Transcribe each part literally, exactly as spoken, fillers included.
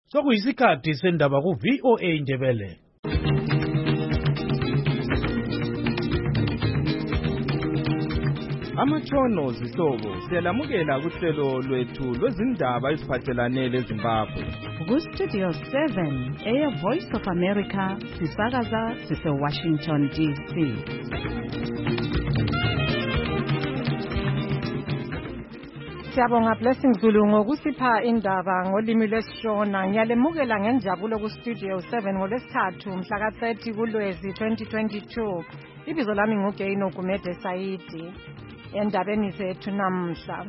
Sokuyisikhathi sendaba ku V O A Ndebele. Amatshono zihlobo siyalamukela kuhlelo lwethu lwezindaba eziphathelane leZimbabwe. Ku Studio seven, Air Voice of America, sisakaza sise Washington D C. Siyabonga Blessing Zulu ngokusipha indaba ngolimi lwesiShona. Ngiyalemukela ngenjabulo ku Studio seven ngolwesithathu mhla ka thirty kuLwezi twenty twenty-two. Ibizo lami nguGaino Gumede Saidi. Endabeni zethu namhla.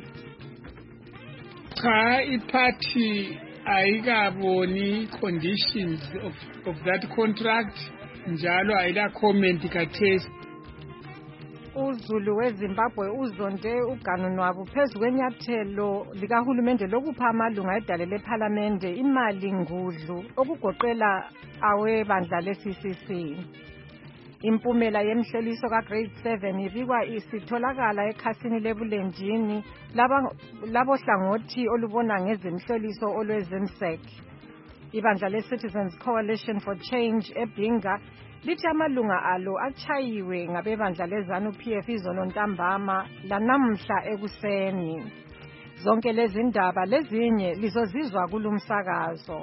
Cha iparty ayikaboni conditions of of that contract njalo ayila comment kathesi. uZulu weZimbabwe uzonde uganunwabu phezu kwenyathelo likahulumende lokupha amalunga edale lePhalamende imali ngudlu okugoqela awebandla le-C C C. Impumela yemhleliso ka-Grade seven ibikwa isitholakala ekhasini lebulenjini labohlangothi olubona ngezemhleliso olwezemsek. Ibandla le-Citizens Coalition for Change eBinga lithi amalunga alo achayiwe ngabebandla leZanu-P F izolo ntambama lanamhla ekuseni. Zonke lezi ndaba lezinye lizozizwa kulumsakazo.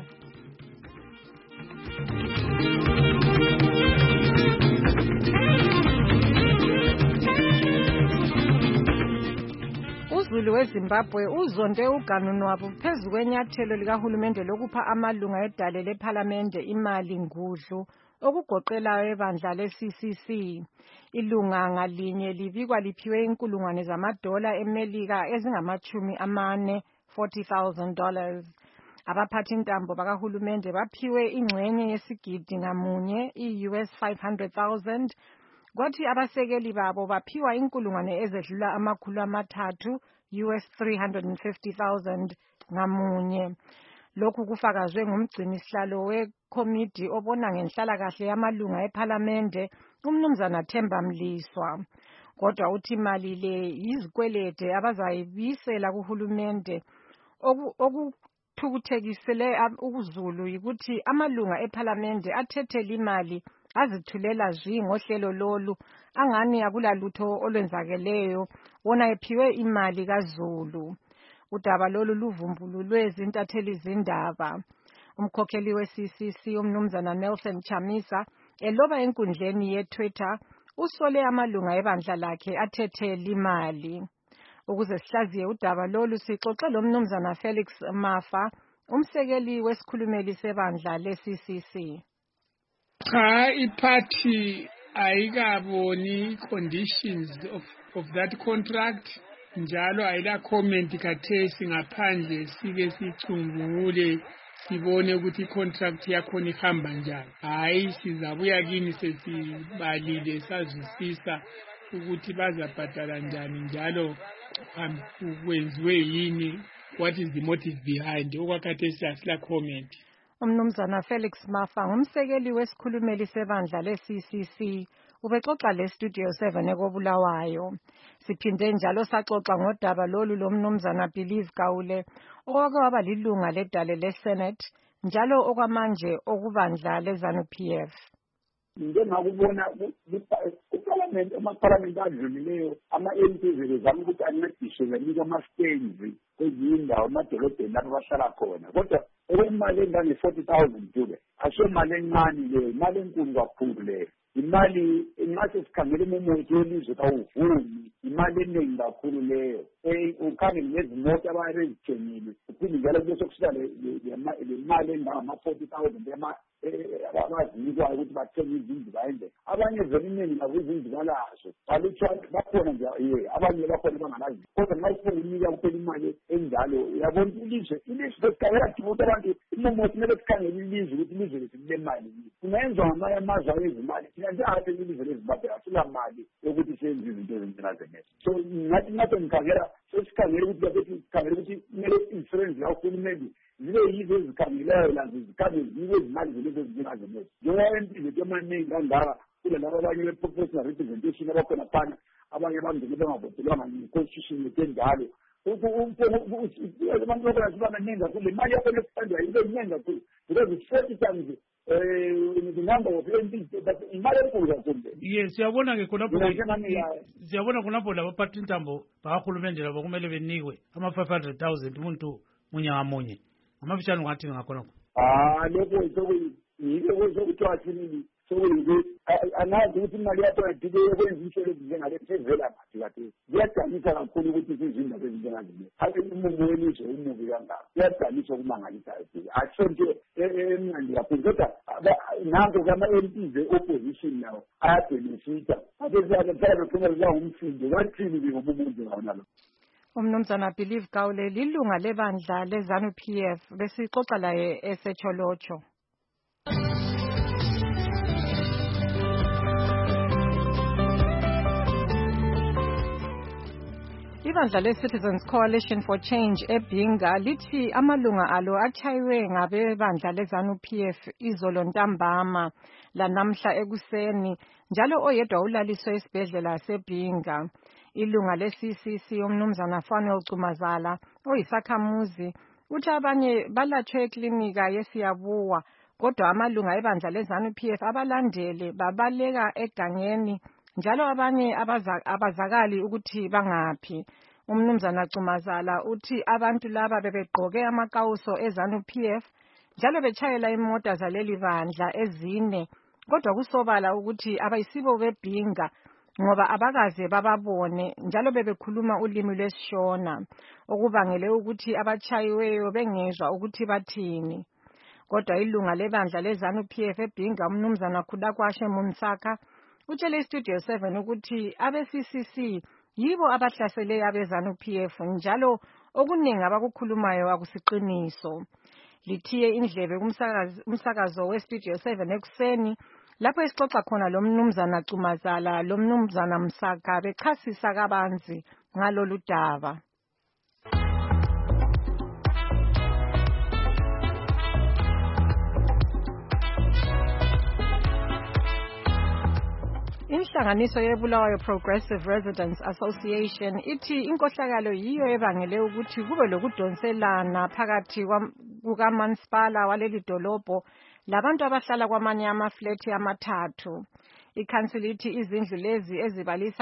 uZulu weZimbabwe uzonde uganunwabu phezu kwenyathelo likahulumende lokupha amalunga edale lePhalamende imali ngudlu okugoqela ebandla le-C C C. Ilunga ngalinye libikwa liphiwe inkulungwane zamadola eMelika ezingamachumi amane, forty thousand dollars. Abaphathi intambo bakahulumende baphiwe ingxenye yesigidi ngamunye, i-U S five hundred thousand. Kwathi abasekeli babo baphiwa inkulungwane ezedlula amakhulu amathathu, U S three hundred fifty thousand ngamunye. Lokhu kufakazwe ngumgcini sihlalo wekomidi obona ngenhlalakahle yamalunga ePhalamende, umnumzana Themba Mliswa. Kodwa uthi imali le yizikwelede abazayibisela kuhulumende. Okuthukuthekisele uZulu ukuthi amalunga ePhalamende athethele imali azithulela zwi ngohlelo lolu angani akulalutho olwenzakeleyo wona ephiwe imali kaZulu. Udaba lolu luvumbululwe ezintatheli zindaba. Umkhokheli we-C C C umnumzana Nelson Chamisa eloba enkundleni ye-Twitter usole amalunga ebandla lakhe athethele imali. Ukuze sihlaziye udaba lolu sixoxe lo mnumzana Felix Mafa, umsekeli wesikhulumeli sebandla le-C C C. Cha iparty ayikaboni conditions of of that contract njalo ayila comment kathesi ngaphandle sike sicungule sibone ukuthi contract yakhona ihamba njani. Hayi sizabuya kini sesibalile sazwisisa ukuthi bazabhadala njani njalo kwenziwe yini, what is the motive behind okwakhathesi asila comment. Umnumzana Felix Mafa ngumsekeli wesikhulumeli sebandla le-C C C ubexoxa le-Studio seven ekobulawayo. Siphinde njalo saxoxa ngodaba lolu lomnumzana Believe Gaule okwake waba lilunga ledale le-Senate njalo okwamanje okubandla leZanu-P F. Ngengakubona kuPhalamende amaPhalamende adlulileyo ama-M P bezama ukuthi ancediswe benika ama-stains kwezinye indawo amadolobheni lapho bahlala khona. Kodwa okwemali engange-forty thousand dube asomali encane leyo, imali enkulu kakhulu leyo. Imali engathi sikhangele umumothi welizwe kawuvumi, imali eningi kakhulu leyo. Ukhangele nezimoto abayezithengile uphinde njalo kube sokusila le mali engama-forty thousand abazinikwayo ukuthi bathenge izindlu bayenze. Abanye vele iningi nabo izindlu balazo bakhona nje abanye bakhona bangalazi. Kodwa nxa sifuna unika kuphela imali enjalo uyabona ilizwe ilizwe sesikhangela ukuthi abantu umumothi kumele sikhangele ilizwe ukuthi ilizwe lethu lile mali. Kungenzwa ngamanye amazwe awezimali thina njengathi ilizwe leZimbabwe asilamali yokuthi senze izinto ezinjengazenezo. So ngathi ngathi ngikhangela sesikhangela ukuthi babethi sikhangela ukuthi kumele i-insurance yakahulumende zibe yizo ezikhangelayo nazo zikhangele zibe izimali zelezo ezinjengazenezo. Njengoba empilo emaningi kangaka kule laba abanye be-proportional representation abakhona phana abanye bangene bengavotelwanga yi-constitution yetenjalo abantu bakwazi abaningi kakhulu imali yakho lekufundwa ibe iningi kakhulu because it's forty times uh, the number of M Ps but imali enkulu kakhulu. Yes, siyabona ke khonapho siyabona khonapho laba phathi intambo bakahulumende labo kumele benikwe ama five hundred thousand umuntu munye ngamunye. Amafishane ngathi ngakhonapho. Ah lokho yiko zokuthiwa thini sokuyike anazi ukuthi imali yakho yadike yokwenza inhlelo njengale phezela ngathi kathi kuyadanisa kakhulu ukuthi izindaba ezinjengale ake umuntu welizwe umubi kangaka kuyadanisa ukumangalisa kakhulu athonke emnandi kakhulu kodwa nango kama-M Ps e-opposition nawo ayabenefita ake ziyakethela bephumela umsindo kathini ke ngobumuntu ngawo nalo. Umnumzana Believe Gawule lilunga lebandla leZANU P F besixoxa laye eseCholocho. Ibandla le-Citizens Coalition for Change eBhinga lithi amalunga alo atshaywe ngabebandla leZANU P F izolo ntambama lanamhla ekuseni njalo oyedwa ulaliswe esibhedlela seBhinga. Ilunga le-C C C umnumzana Fanel Cumazala oyisakhamuzi uthi abanye balatshwe eklinika yeSiyabuwa kodwa amalunga ebandla leZANU P F abalandele babaleka egangeni njalo abanye abazakali ukuthi bangaphi. Umnumzana Cumazala uthi abantu laba bebegqoke amakawuso eZANU P F njalo betshayela imota zaleli bandla ezine kodwa kusobala ukuthi abayisibo beBhinga ngoba abakaze bababone njalo bebekhuluma ulimi lwesiShona okubangele ukuthi abatshayiweyo bengezwa ukuthi bathini. Kodwa ilunga lebandla leZANU P F eBhinga umnumzana Khudakwashe Munsaka utshele iStudio seven ukuthi abe-C C C yibo abahlasele abeZANU P F njalo okuningi abakukhulumayo akusiqiniso. Lithiye indlebe kumsakazo weStudio seven ekuseni lapho esixoxa khona lo mnumzana Cumazala lo mnumzana Msaka bechasisa kabanzi ngalolu daba. Inhlanganiso yeBulawayo Progressive Residents Association ithi inkohlakalo yiyo ebangele ukuthi kube lokudonselana phakathi kukamasipala waleli dolobho labantu abahlala kwamanye amaflethi amathathu. Ikhansili ithi izindlu lezi ezibalisa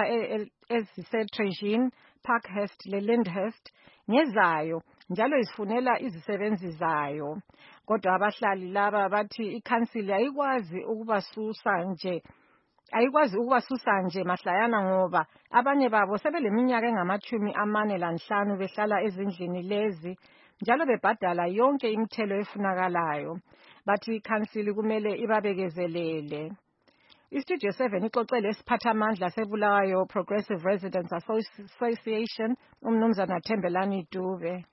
eziseTrejin, Parkhurst leLyndhurst ngezayo njalo isifunela izisebenzi zayo. Kodwa abahlali laba bathi ikhansili ayikwazi ukubasusa nje ayikwazi ukubasusa nje mahlayana ngoba abanye babo sebeleminyaka engamachumi amane lanhlanu behlala ezindlini lezi njalo bebhadala yonke imithelo efunakalayo. Bathi ikhansili kumele ibabekezelele. iStudio seven ixoxele isiphathamandla seBulawayo Progressive Residents Association umnumzana Thembelani Dube.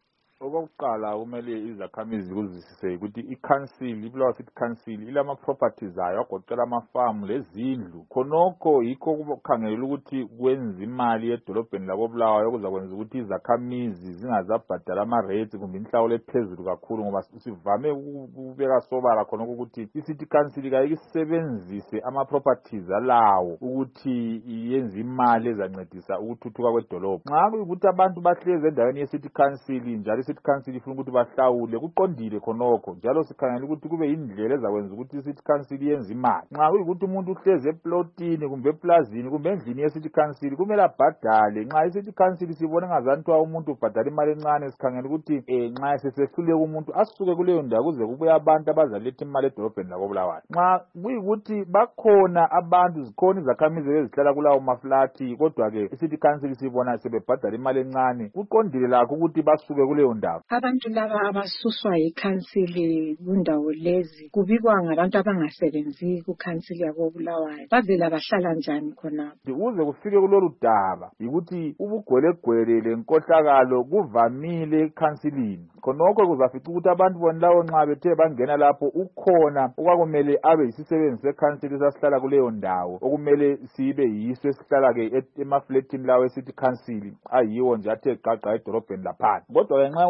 Okokuqala kumele izakhamizi kuzisise ukuthi ikhansili iBulawayo City Council ilama properties ayo agoqela amafarm lezindlu khonokho yikho kukhangela ukuthi kwenza imali edolobheni lakoBulawayo kuzakwenza ukuthi izakhamizi zingazabhadala ama rates kumbe inhlawulo ephezulu kakhulu ngoba sivame ukubeka sobala khonokho ukuthi iCity Council kayisebenzise ama properties alawo ukuthi yenze imali ezancedisa ukuthuthuka kwedolobho. Nxa kuyikuthi abantu bahleze endaweni yeCity Council njalo iCity Council ifuna ukuthi bahlawule kuqondile khonokho njalo sikhangela ukuthi kube indlela ezakwenza ukuthi iCity Council yenze imali. Nxa kuyikuthi umuntu uhleze eplotini kumbe eplazini kumbe endlini yeCity Council kumele abhadale. Nxa iCity Council sibona ngazantu umuntu ubhadala imali encane sikhangela ukuthi eh nxa sesehluleka umuntu asuke kuleyo ndawo kuze kubuye abantu abazaletha imali edolobheni lakoBulawayo. Nxa kuyikuthi bakhona abantu zikhona izakhamizi ezihlala kulawo maflati kodwa ke iCity Council sibona sebebhadala imali encane kuqondile lakho ukuthi basuke kuleyo ndawo. Abantu laba abasuswa yikhansili kundawo lezi kubikwa ngabantu abangasebenzi kukhansili yakoBulawayo bazela bahlala njani khona ukuze kufike kulolu daba ukuthi ubugwelegwele lenkohlakalo kuvamile ekhansilini khonokho kuzafica ukuthi abantu bonlawo nxa bethe bangena lapho ukhona okwakumele abe yisisebenzi sekhansili sasihlala kuleyo ndawo okumele sibe yiso esihlala ke emafletini lawo eCity Council ayiwo nje athe gaqa edolobheni laphansi kodwa ngenxa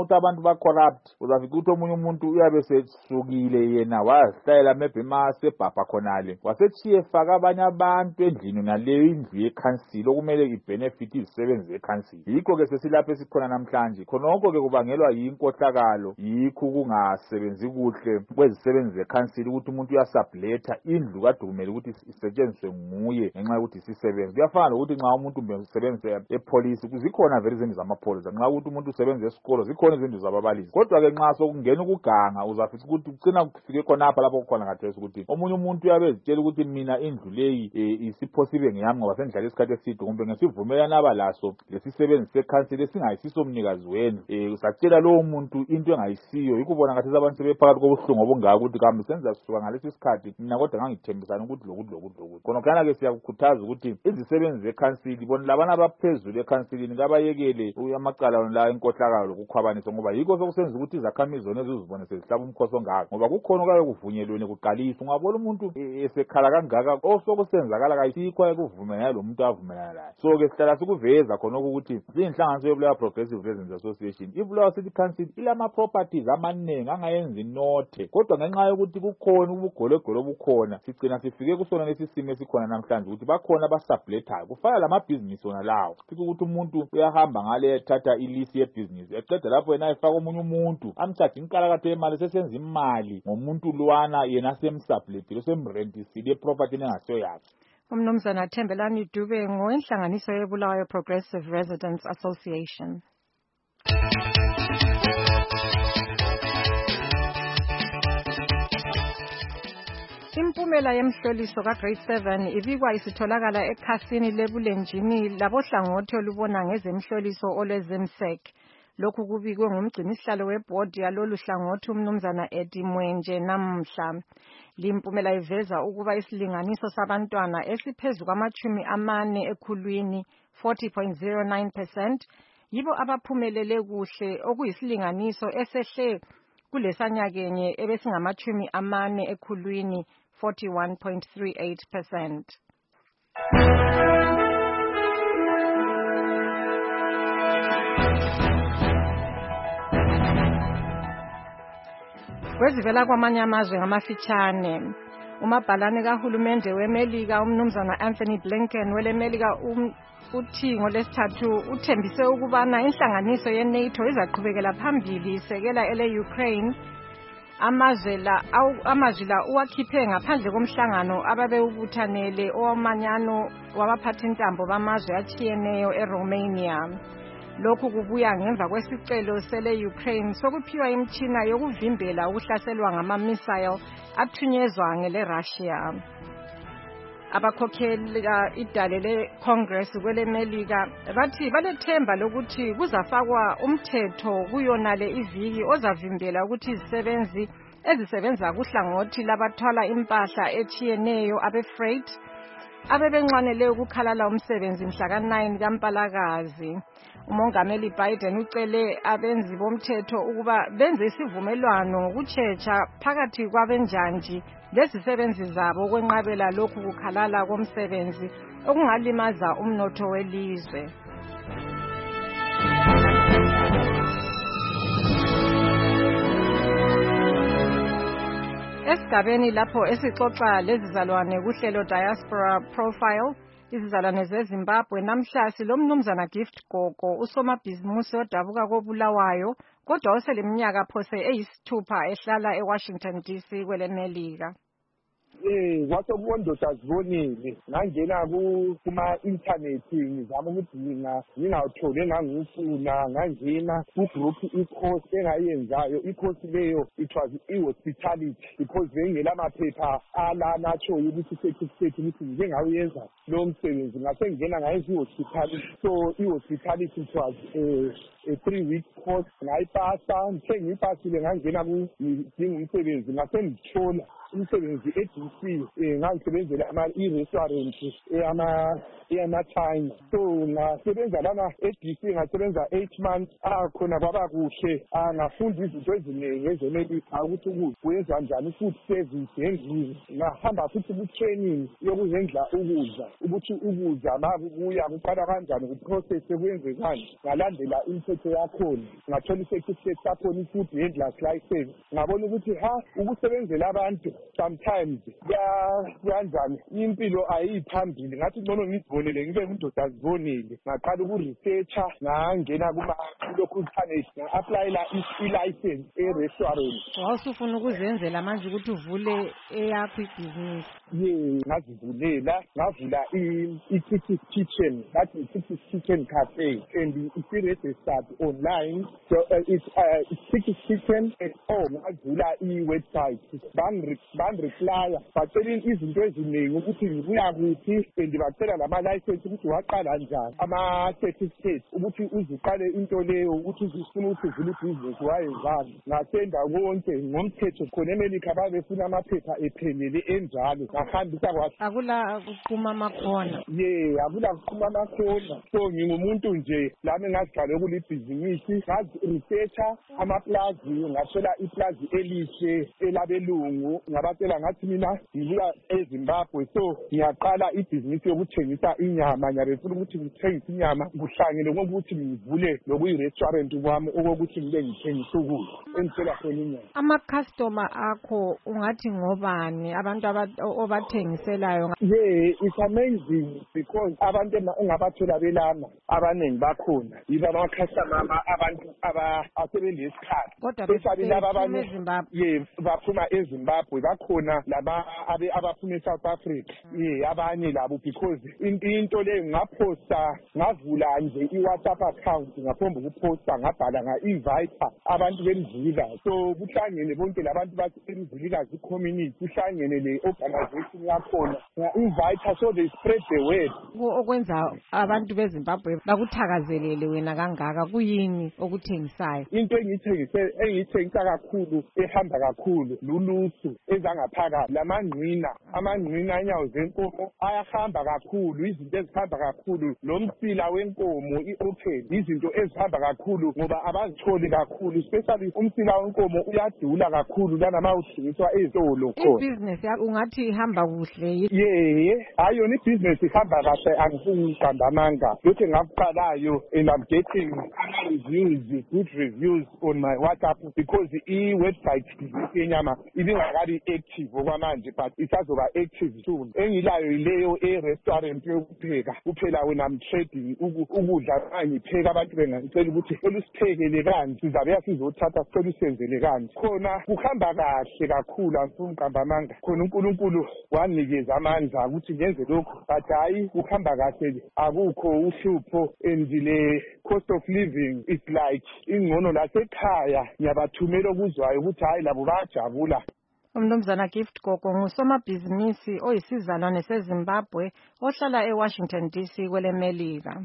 ukuthi abantu ba-corrupt uzafika ukuthi omunye umuntu uyabe sesukile yena wazihlayela maybe masebhabha khonale wasechiye faka abanye abantu endlini naleyo indlu yekhansili okumele ibenefit izisebenzi zekhansili. Yikho-ke sesilapho esikhona namhlanje. Khonokho-ke kubangelwa yinkohlakalo, yikho ukungasebenzi kuhle kwezisebenzi zekhansili ukuthi umuntu uyasubletha indlu kade kumele ukuthi isetshenziswe nguye ngenxa yokuthi isisebenzi. Kuyafana nokuthi nxa umuntu usebenza epolisi zikhona vele izindlu zamapholisa, nxa ukuthi umuntu usebenza esikolo zikhona izindlu zababalisi. Kodwa-ke nxa sokungena ukuganga uzafica ukuthi kucina kufike khonapha lapho kukhona khathesi ukuthi omunye umuntu uyabe ezitshela ukuthi mina indlu leyi isiphosibe ngeyami ngoba sengihlale isikhathi eside kumbe ngesivumelana abalaso lesisebenzi sekhansili esingayisiso umnikazi wendlu. Usatshela lowo muntu into engayisiyo. Yikubona khathesi abantu sebephakathi kobuhlungu obungaka ukuthi kambe senza sisuka ngalesi sikhathi mina kodwa ngangithembisana ukuthi lokuthi lokuthi lokuthi. Khonokhana-ke siyakukhuthaza ukuthi izisebenzi zekhansili bona labana abaphezulu ekhansilini kabayekele amacala la enkohlakalo lokukhwabanisa ngoba yikho sokusenza ukuthi izakhamizi zona ezizibone sezihlaba umkhosi ongaka ngoba kukhona okaye kuvunyelwene kuqalisa. Ungabona umuntu esekhala kangaka osokusenzakala kayisikho ayekuvumelana lo muntu avumelana laye. So-ke sihlala sikuveza khonokho ukuthi ziyinhlanganiso yobulawa Progressive Residents Association ibulawa City Council ilama-properties amaningi angayenzi inothe kodwa ngenxa yokuthi kukhona ubugolegole obukhona sigcina sifike kusona lesi simo esikhona namhlanje ukuthi bakhona abasublethayo kufana lamabhizinisi wona lawo. Fika ukuthi umuntu uyahamba ngale ethatha ilisi yebhizinisi eqeda lapho yena efaka omunye umuntu amthatha inkalakatho yemali sesenza imali ngomuntu lwana yena semsublethile semrentisile iproperty engasiyo yakhe. Umnumzana Thembelani Dube ngowenhlanganiso yebulawayo Progressive Residents Association. Impumela yemhloliso ka-Grade seven ibikwa isitholakala ekhasini lebulenjini labohlangothi olubona ngezemhloliso olwezemsek. Lokhu kubikwe ngumgcinisihlalo webhodi yalolu hlangothi umnumzana Eddie Mwenje namhla. Limpumela iveza ukuba isilinganiso sabantwana esiphezu kwamachumi amane ekhulwini forty point zero nine percent yibo abaphumelele kuhle okuyisilinganiso esehle kulesanyakenye ebesingamachumi amane ekhulwini forty-one point three eight percent. Kwezivela kwamanye amazwe ngamafitshane umabhalane kahulumende weMelika umnumzana Anthony Blinken weleMelika um, uthi ngolesithathu uthembise ukubana inhlanganiso ye-NATO izaqhubekela phambili isekela ele Ukraine. Amazwe la amazwi la uwakhiphe ngaphandle komhlangano ababewubuthanele owamanyano wabaphathintambo bamazwe atshiyeneyo eRomania. Lokhu kubuya ngemva kwesicelo sele Ukraine sokuphiwa imitshina yokuvimbela ukuhlaselwa ngama-missile athunyezwa ngele Russia. Abakhokheli idale le-Congress kweleMelika bathi balethemba lokuthi kuzafakwa umthetho kuyonale iviki ozavimbela ukuthi izisebenzi ezisebenza kuhlangothi labathwala impahla etshiyeneyo abe-freight abebenxwanele ukukhalala umsebenzi mhla ka nine kaMpalakazi. Umongameli Biden ucele abenzi bomthetho ukuba benze isivumelwano ngokutshetsha phakathi kwabenjanji lezisebenzi zabo kwenqabela lokhu kukhalala komsebenzi okungalimaza umnotho welizwe. Esigabeni lapho esixoxa lezizalwane kuhlelo Diaspora Profile izizalwane zeZimbabwe namhla silomnumzana Gift Gogo usomabhizimusi odabuka kobulawayo kodwa oseleminyaka phose eyisithupha ehlala eWashington D C kweleMelika. Eh wasobondoda azibonile ngangena kuma internet ngizama ukuthi mina ngingawuthole ngangufuna ngangena ku group i-course engayenzayo i-course leyo it was i-hospitality because bengela maphepha ala nacho ukuthi certificate ukuthi ngike ngawuyenza lo msebenzi ngase ngena ngayenza i-hospitality so i-hospitality it was a three week course ngayipasa ngithe ngipasile ngangena ku ngingumsebenzi ngase ngithola umsebenzi eDuke C ngangisebenzela ama i-restaurant eyama eyama-China. So ngasebenza lana e-D C ngasebenza eight months. Khona kwaba kuhle, ngafunda izinto eziningi ezemelika ukuthi ukudla kwenza njani, food service endlini. Ngahamba futhi ku-training yokuzendla ukudla ukuthi ukudla makubuya kuqala kanjani, kuprocess kwenzekani. Ngalandela imithetho yakhona, ngathola i-certificate sakhona i-food handlers license. Ngabona ukuthi ha ukusebenzela abantu sometimes kuyanjani, impilo ayiphambili. Ngathi ngcono ngizibonele ngibe ngudoda azibonele. Ngaqala uku-researcha, ngangena kuma-local nga-applyela i-license e-restaurant. Wawusufuna ukuzenzela manje ukuthi uvule eyakho ibhizinisi? Ye, ngazivulela, ngavula i-Kitty's Kitchen, that is Kitty's Kitchen Cafe, and it's registered online. So uh, it's uh, Kitty's Kitchen at home. Ngavula i-website, ban-reply, batshela izinto eziningi ukuthi ngibuya kuphi, and batshela lama-license ukuthi waqala njani, ama-certificate ukuthi uziqale into leyo, ukuthi uzifuna ukuthi uvule ibhizinisi wayenzani. Ngasenda konke ngomthetho, khona eMelika babefuna amaphepha ephelele enjalo. Ngahambisa kwathi akula kuqhuma amakhona. Ye, akula kuqhuma amakhona. So ngingumuntu nje lami ngaziqale kulibhizinisi, ngazi-researcha amaplazi, ngathola iplazi elihle elabelungu, ngabatshela ngathi mina ngibuya eZimbabwe, so ngiyaqala ibhizinisi yokuthengisa inyama. Ngiyabefuna ukuthi ngithengise inyama, kuhlangene kokuthi ngivule lokuyi-restaurant kwami okokuthi ngibe ngithengisa ukudla engitshela khona inyama. Ama-customer akho ungathi ngobani abantu obathengiselayo? Yeah, it's amazing because abantu engabathola belana abaningi bakhona yiba ama-customer abantu asebenesikhathi. Kodwa bephuma eZimbabwe. Yeah, baphuma eZimbabwe, bakhona laba abaphuma eSouth Africa. Yeah, abanye labo because into leyo ngaphosta, ngavula nje i-WhatsApp account, ngaphomba ukuphosta, ngabhala nga-invite abantu bemzila. So kuhlangene bonke labantu basemzilikazi community, kuhlangene le-organization yakhona, nga-invite, so they spread the word. Okwenza abantu beZimbabwe bakuthakazelele wena kangaka kuyini okuthengisayo? Into engiyithengise engiyithengisa kakhulu ehamba kakhulu lulusu ezangaphakathi, lamangqina amangqina anyawo zenkomo ayahamba kakhulu, izinto ezihamba kakhulu, lomsila wenkomo i-open, izinto ezihamba kakhulu ngoba abazitholi kakhulu, especially umsila wenkomo uyadula kakhulu lana mawuthengiswa ezitolo khona. Ibusiness yakho ungathi ihamba kuhle? Yeah, hayo ni business ihamba kahle, angifuni uqamba amanga. Lokho ngakuqalayo and I'm getting reviews, good reviews on my WhatsApp because i-website yenyama ibingakabi active okwamanje, but isazoba active soon. Engilayo ileyo e-restaurant yokupheka kuphela wena I'm trading ukudla angipheka, abantu bengangicela ukuthi olusiphekele kanje, sizabe sizothatha sicela usenzele kanje. Khona kuhamba kahle kakhulu, angifuni uqamba amanga. Khona uNkulunkulu wanikeza amandla ukuthi ngenze lokho, but hayi kuhamba kahle, akukho uhlupho, and le cost of living is like ingcono lasekhaya. Ngiyabathumela okuzwayo ukuthi hayi labo bayajabula. Umnumzana Gift Gogo ngusomabhizinisi oyisizalwane seZimbabwe ohlala eWashington D C kwelemelika.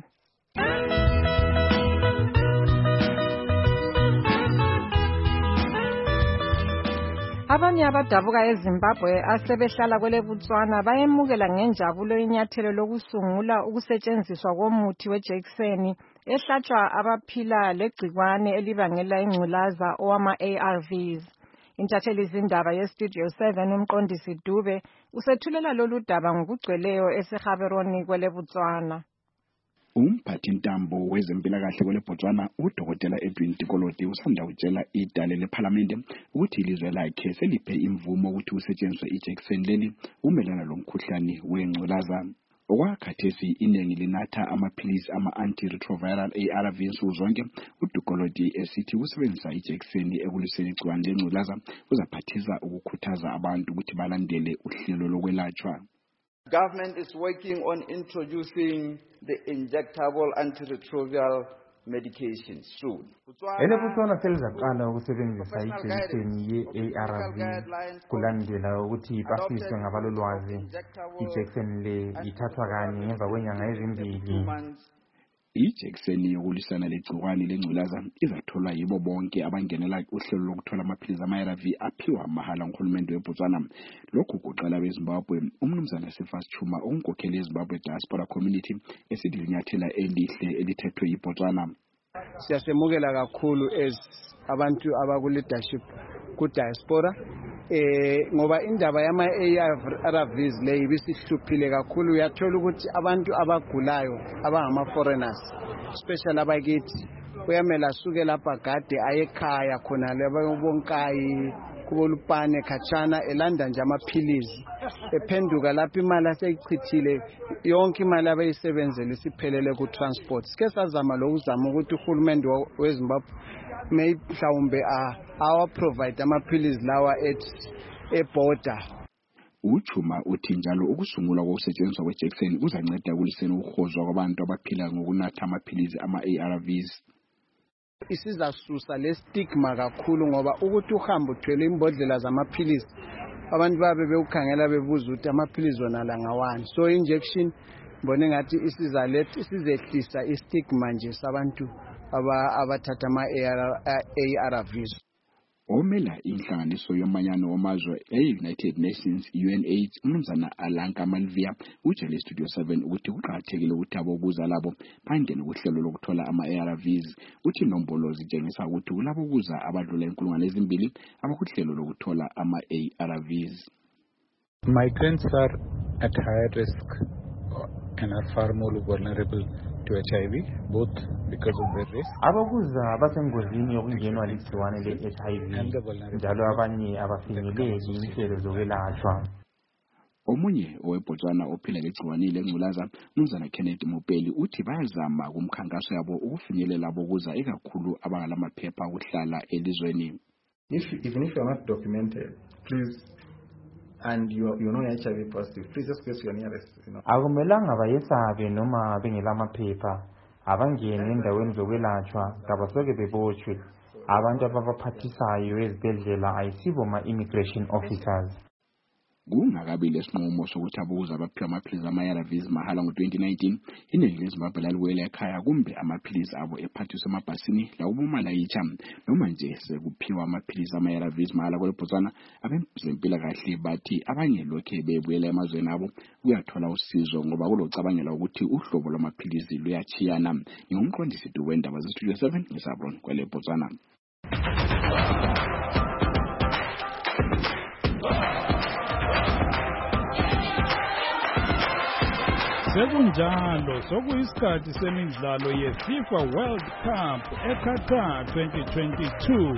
Abanye abadabuka eZimbabwe asebehlala kwele Botswana bayemukela ngenjabulo inyathelo lokusungula ukusetshenziswa komuthi wejekiseni ehlatshwa abaphila legcikwane elibangela ingculaza owama-A R Vs. Intatheli izindaba yeStudio seven umqondisi Dube usethulela lolu daba ngokugcweleyo eseGaborone kwele Botswana. Umphathi ntambo wezempilakahle kwele Botswana uDokotela Edwin Tikolodi usanda utshela idale leParliament ukuthi ilizwe lakhe seliphe imvumo ukuthi kusetshenziswe ijekiseni leli umelana lomkhuhlane wengculaza. Okwakhathesi iningi linatha amaphilisi ama-antiretroviral A R V nsuku zonke. uDukolodi esithi usebenzisa ijekiseni ekuliseni igciwane lengculaza uzaphathisa ukukhuthaza abantu ukuthi balandele uhlelo lokwelatshwa. Government is working on introducing the injectable antiretroviral medication soon. Ele Botswana selizaqala ukusebenzisa ijekiseni ye-A R V kulandela ukuthi bafiswe ngabalolwazi. Ijekiseni le ithathwa kanye ngemva kwenyanga ezimbili. ijekiseni yokulisana legciwane lengculaza izatholwa yibo bonke abangenela uhlelo lokuthola amaphilizi ama-A R V aphiwa mahala nguhulumende weBotswana. Lokhu kuqala beZimbabwe. Umnumzana Cephas Chuma onkokheli eZimbabwe Diaspora Community esithi linyathela elihle elithethwe yiBotswana. Siyasemukela kakhulu as abantu abaku-leadership ku-diaspora eh ngoba indaba yama-A R Vs le ibisihluphile kakhulu. Uyathola ukuthi abantu abagulayo abangama-foreigners especially abakithi uyamela asuke lapha gade ayekhaya khona lebonkayi kubolupane khatshana elanda nje amaphilizi ephenduka lapha imali aseyichithile yonke imali abayisebenzele isiphelele ku-transport. Sike sazama lokuzama ukuthi uhulumende weZimbabwe mhlawumbe awa provide amaphilizi lawa at eborder. Uchuma uthi njalo ukusungulwa kokusetshenziswa kwejekiseni kuzanceda ukuliseni ukuhozwa kwabantu abaphila ngokunatha amaphilizi ama-A R Vs. Isizasusa le stigma kakhulu ngoba ukuthi uhambe uthwele imbodlela zamaphilizi abantu babe bewukhangela bebuza ukuthi amaphilizi wona la ngawani. So injection mbone ngathi isizaletha isizehlisa istigma nje sabantu abathatha ama-A R Vs. Omela inhlanganiso yomanyano wamazwe e-United Nations U N AIDS umnumzana Alanka Malvia utshele Studio seven ukuthi kuqakathekile ukuthi abokuza labo bangene kuhlelo lokuthola ama-A R Vs. Uthi inombolo zitshengisa ukuthi kulabo kuza abadlula inkulungwane ezimbili abakuhlelo lokuthola ama-A R Vs. Migrants are at higher risk and are far more vulnerable to H I V, both because of their race. Abakuza basengozini yokungenwa ligciwane le-H I V njalo abanye abafinyeleli inhlelo zokwelashwa. Omunye oweBotswana ophila ngegciwane lengculaza umnumzana Kenneth Mopeli uthi bayazama kumkhankaso yabo ukufinyelela abokuza ekakhulu abangalamaphepha okuhlala elizweni. If even if you are not documented, please, and you are, you know H I V positive, please just go to your nearest, you know. Akumelanga bayesabe noma bengelamaphepha abangene endaweni zokwelashwa kabasoke bebotshwe. Abantu ababaphathisayo ezibhedlela ayisibo ma-immigration officers. Kungakabi lesinqumo sokuthi abokuza abaphiwa amaphilizi ama-A R Vs mahala ngo-twenty nineteen iningi leZimbabwe laliwela ekhaya kumbe amaphilizi abo ephathiswa emabhasini lakubomalayitsha noma nje sekuphiwa amaphilizi ama-A R Vs mahala kweBotswana. Abezempilakahle bathi abanye lokhe bebuyela emazweni abo kuyathola usizo ngoba kulocabangela ukuthi uhlobo lwamaphilizi luyachiyana. Ngumqondisi wendaba zeStudio seven ngeSabron kweleBotswana. Sekunjalo sokuyisikhathi semidlalo yeFIFA World Cup eQatar twenty twenty-two.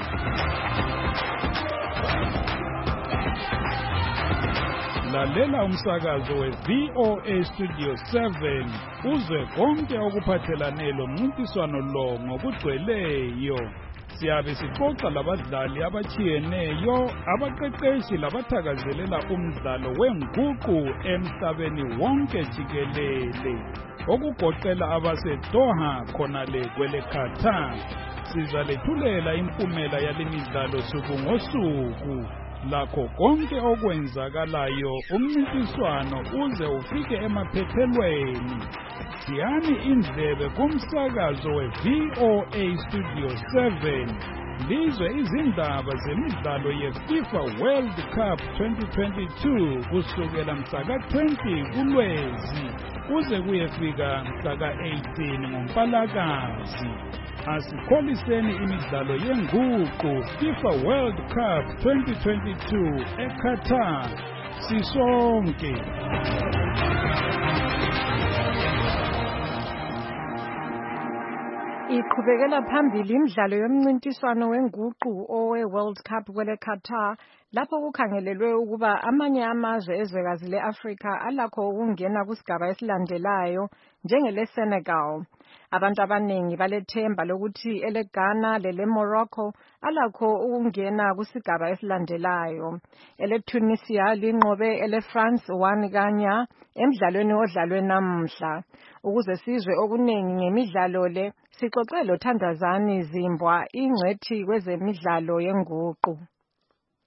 Lalela umsakazo we-V O A Studio seven uzwe konke okuphathelane lomncintiswano lo ngokugcweleyo. Siyabe sixoxa labadlali abachiyeneyo abaqeqeshi labathakazelela umdlalo wenguqu emhlabeni wonke jikelele okugoqela abaseDoha khonale kwele Qatar. Sizalethulela impumela yalemidlalo suku ngosuku lakho konke okwenzakalayo umncintiswano uze ufike emaphethelweni. Siyani indlebe kumsakazo we-V O A Studio seven lizwe izindaba zemidlalo yeFIFA World Cup twenty twenty-two kusukela mhlaka twenty kuLwezi kuze kuyefika mhlaka eighteen ngoMpalakazi. Asikholiseni imidlalo yenguqu FIFA World Cup twenty twenty-two eQatar sisonke. Iqhubekela phambili imidlalo yomncintiswano wenguqu owe-World Cup kwele Qatar lapho kukhangelelwe ukuba amanye amazwe ezwekazi le-Afrika alakho ukungena kusigaba esilandelayo njengele-Senegal. Abantu abaningi balethemba lokuthi ele-Ghana lele-Morocco alakho ukungena kusigaba esilandelayo. Ele-Tunisia linqobe ele-France one kanya emidlalweni odlalwe namuhla. Ukuze sizwe okuningi ngemidlalo le sixoxe loThandazani Zimbwa ingcwethi kwezemidlalo yenguqu.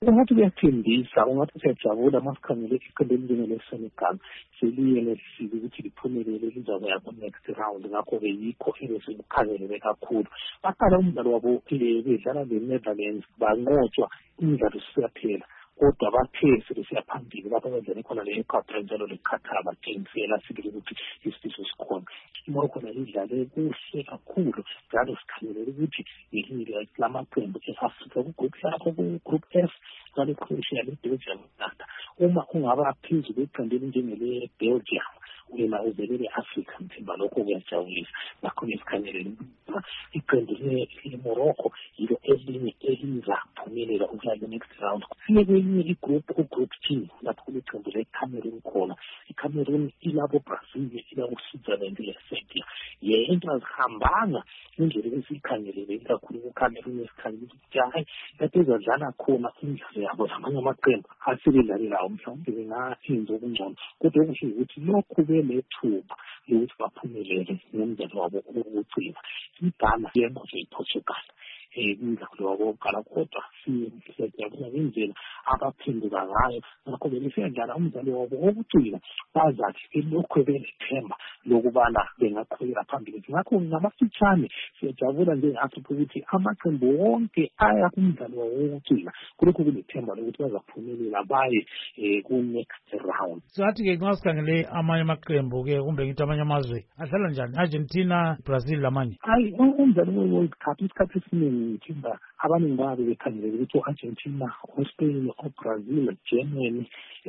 Ungathi kuyathembisa, ungathi siyajabula masikhangele iqembu elinjengele-Senegal seliye lesifika ukuthi liphumelele lizakuya ku-next round. Ngakho-ke yikho ebesikukhangelele kakhulu. Baqala umdlalo wabo bedlala le-Netherlands banqotshwa imidlalo siyaphela, kodwa bathe sebesiya phambili lapho bedlale khona le-Ecuador njalo le-Qatar batshengisela sibili ukuthi isifiso sikhona. Imorocco nayo idlale kuhle kakhulu, njalo sikhangelele ukuthi ngelinye lamaqembu e-Afrika ku-group lakho ku-group F kale Croatia le-Belgium. Uma ungaba phezulu kweqembu elinjengele-Belgium wena uvelele Africa mthemba, lokho kuyajabulisa. Ngakho-ke sikhangelele iqembu le-Morocco yilo elinye elizaphumelela ukuya ku-next round. Siye kwenye igroup u-group G lapho kuleqembu le-Cameroon khona. I-Cameroon ilabo Brazil, ilabo Switzerland, le-Serbia. Yento azihambanga indlela esiyikhangelele kakhulu ku-Cameroon, esikhangelele ukuthi hayi lapho ezadlala khona imidlalo yabo zamanye amaqembu asebedlalelayo mhlawumbe bengayenza okungcono, kodwa okusho ukuthi lokhu benethuba lokuthi baphumelele nomdlalo wabo wokucina. iGhana yenqotshe iPortugal umdlalo wabo wokuqala, kodwa siyajabula ngendlela abaphenduka ngayo. Ngakho-ke besiyadlala umdlalo wabo wokucina bazathi elokhu benethemba lokubana bengaqhubekela phambili. Ngakho ngamafitshane siyajabula njenge-Afrika ukuthi amaqembu wonke aya kumdlalo wawo wokucina, kulokhu kunethemba lokuthi bazaphumelela baye ku-next round. Sathi-ke nxa sikhangele amanye amaqembu-ke kumbe ngithi amanye amazwe adlala njani, Argentina, Brazil lamanye? Hayi, umdlalo we-World Cup isikhathi esiningi ngithimba abaningi babe bekhangelele ukuthi u-Argentina, u-Spain, u-Brazil, Germany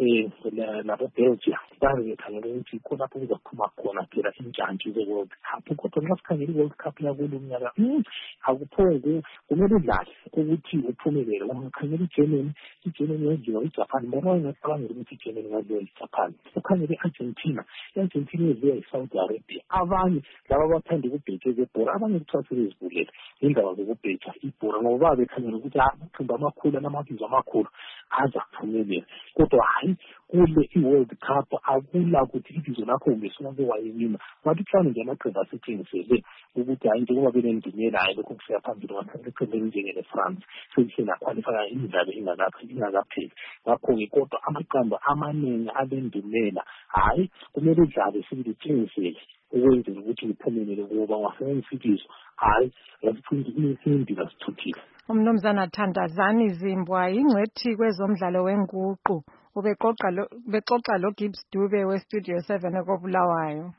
nabo-Belgium babe bekhangelele ukuthi yikho lapho kuzaphuma khona phela intshantshi ze-World Cup. Kodwa nxa sikhangele i-World Cup yakulo mnyaka akuphonge kumele udlale ukuthi uphumelele. Ungakhangela i-Germany, i-Germany yadliwa i-Japan, bona wayengacabangela ukuthi i-Germany ngadliwa i-Japan. Ukhangele i-Argentina, i-Argentina yadliwa i-Saudi Arabia. Abanye laba abathanda ukubheja kwebhola, abanye kuthiwa sebezibulela indaba zokubheja ibhola ngoba babe bekhangela ukuthi amaqembu amakhulu anamabizo amakhulu azaphumelela. Kodwa hayi, kule i-World Cup akula ukuthi ibizo lakho ungesuke wayewina. Ngathi kuhlanu nje amaqembu asetshengisele ukuthi hayi njengoba benendumela hayi lokhu kusiya phambili. Wakhangela iqembu elinjengele-France selise lakhwalifaka imidlalo ingakapheli. Ngakho-ke kodwa amaqembu amaningi alendumela hayi kumele udlale sibili utshengisele ukwenzela ukuthi uphumelele kuba wasebenzisa ibizo hayi yasiphundi indlela sithuthile. Umnumzana Thandazani Zimbwa ingcwethi kwezomdlalo wenguqu ubexoxa lo bexoxa lo Gibbs Dube we-Studio seven ekobulawayo.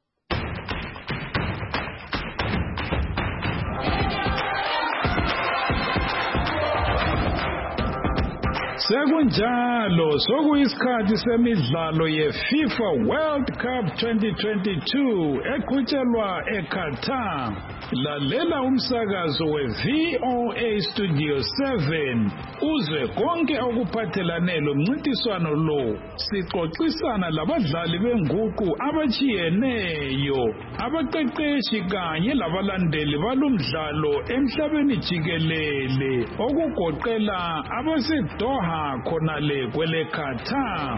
Sekunjalo sokuyisikhathi semidlalo ye-FIFA World Cup twenty twenty-two eqhutshelwa eQatar. Lalela umsakazo we-V O A Studio seven uzwe konke okuphathelane lomncintiswano lo. Sixoxisana labadlali benguqu abajiyeneyo, abaqeqeshi kanye labalandeli balomdlalo emhlabeni jikelele, okugoqela abaseDoha khonale kwele Qatar.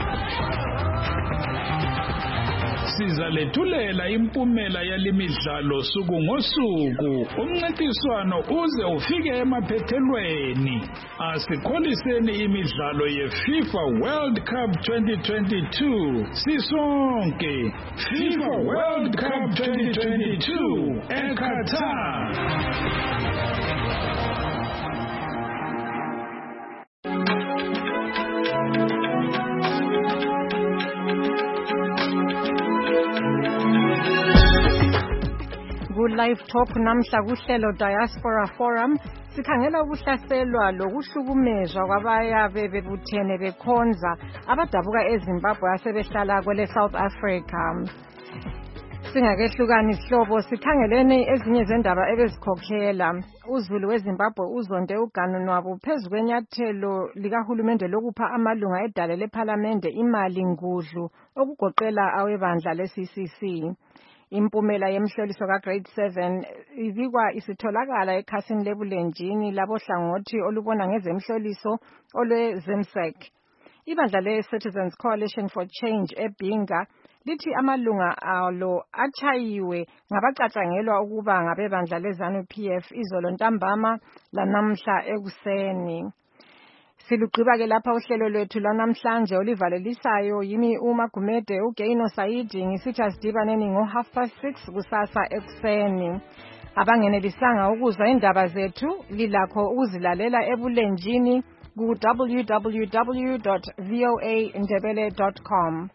Sizalethulela impumela yalimidlalo suku ngosuku, umncintiswano uze ufike emaphethelweni. Asikholiseni imidlalo ye-FIFA World Cup twenty twenty-two sisonke. FIFA World Cup twenty twenty-two eQatar. Live Talk namhla kuhlelo Diaspora Forum sikhangela ukuhlaselwa lokuhlukumezwa kwabayabe bebuthene bekhonza abadabuka eZimbabwe asebehlala kwele South Africa. Singakehlukani sihlobo sikhangelene ezinye zendaba ebezikhokhela. Uzulu weZimbabwe uzonde uganunwabo phezu kwenyathelo likahulumende lokupha amalunga edale lePhalamende imali ngudlu okugoqela awebandla le-C C C. Impumela yemhloliso ka-Grade seven ibikwa isitholakala ekhasini lebulenjini labohlangothi olubona ngezemhloliso olwe-ZIMSEC. Ibandla le-Citizens Coalition for Change eBinga lithi amalunga alo achayiwe ngabacatshangelwa ukuba ngabebandla le-ZANU P F izolo ntambama lanamhla ekuseni. Silugqiba ke lapha uhlelo lwethu lwanamhlanje olivalelisayo yimi uMagumede uGaino Saidi ngisithi asidibaneni ngo half past six kusasa ekuseni. Abangenelisanga ukuzwa indaba zethu lilakho ukuzilalela ebulenjini ku w w w dot voa ndebele dot com.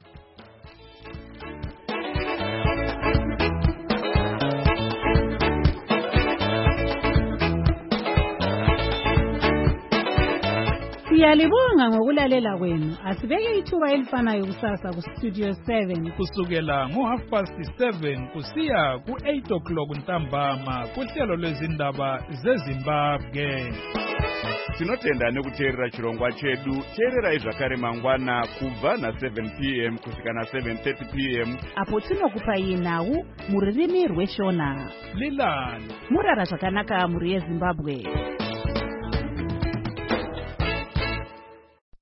Siyalibonga ngokulalela kwenu. Asibeke ithuba elifanayo kusasa ku Studio seven kusukela ngo half past seven kusiya ku eight o'clock ntambama kuhlelo lwezindaba zeZimbabwe. Tinotenda nekuteerera chirongwa chedu. Teerera zvakare mangwana kubva na seven p m kusvika na seven thirty p m apo tinokupa nhau muririmi rweshona. Lilani murara zvakanaka muri yeZimbabwe.